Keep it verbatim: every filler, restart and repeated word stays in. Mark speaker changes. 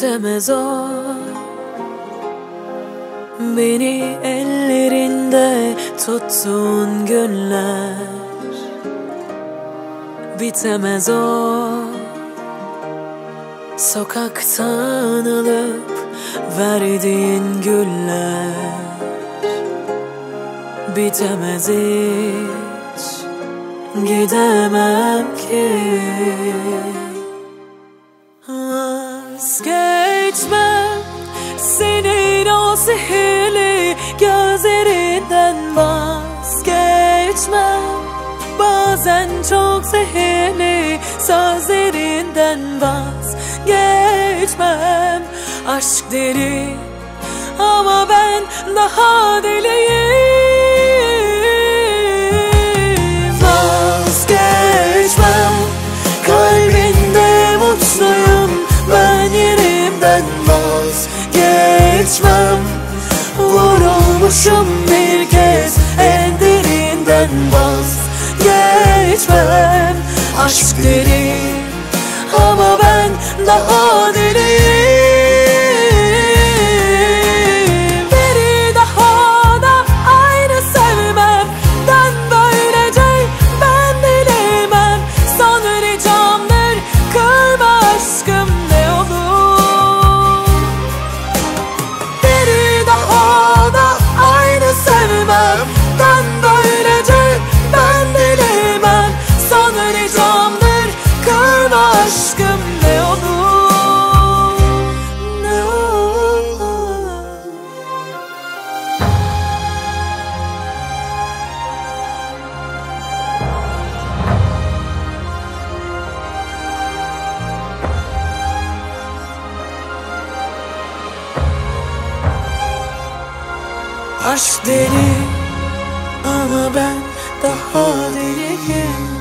Speaker 1: bitemez o. Beni ellerinde tuttuğun günler bitemez o. Sokaktan alıp verdiğin güller bitemez hiç, gidemem ki. Vazgeçmem senin o sihirli gözlerinden, vazgeçmem bazen çok zehirli sözlerinden, vazgeçmem. Aşk deli ama ben daha deliyim. Vazgeçmem, kalbinde mutluyum ben yerimden, vazgeçmem. Vurulmuşum bir kez en derinden, vazgeçmem. Aşk deli ama ben daha deliyim. Biri daha da aynı sevmem, ben böylece ben dilemem. Son ricamdır, kırma aşkım ne olur. Biri daha da aynı sevmem, ben böylece ben dilemem. Son ricamdır, kırma aşkım ne olur, ne olur. Aşk deli ama ben daha deliyim.